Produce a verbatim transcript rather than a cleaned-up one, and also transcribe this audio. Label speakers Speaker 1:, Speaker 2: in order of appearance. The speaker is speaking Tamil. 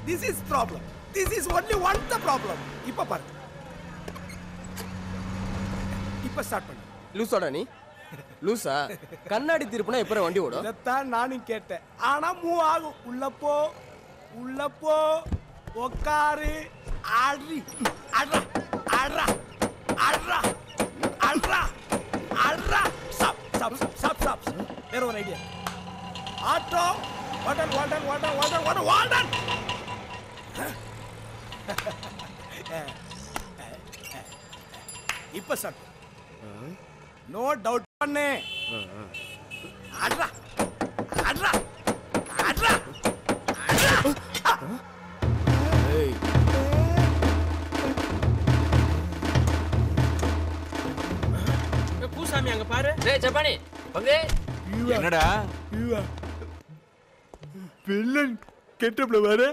Speaker 1: This is problem. This is only one the problem. இப்ப பாரு. இப்ப ஸ்டார்ட் பண்ணு.
Speaker 2: லூசாடா நீ? லூசா? கண்ணாடி திருப்புனா எப்பற வண்டி ஓடும்?
Speaker 1: இதத்தான் நானும் கேட்டேன். ஆனா மூவ் ஆகும். உள்ள போ. உள்ள போ. உட்காரு. ஆடி. ஆடுறா. ஆடுறா. ஆடுறா. ஆடுறா. ஆடுறா. ஸ்டாப். ஸ்டாப். ஸ்டாப். ஸ்டாப். வேற ஒரு idea. Auto. Water water water water water water. இப்ப ஸ்டார்ட். நோ டவுட் பண்ணு. ஆடுறா. ஆடுறா. ஆடுறா.
Speaker 2: ஏய்
Speaker 3: பூசாமி அங்க பாரு.
Speaker 4: டேய் ஜப்பானி பங்கு
Speaker 5: என்னடா
Speaker 1: வில்லன் கெட்டப்ல வர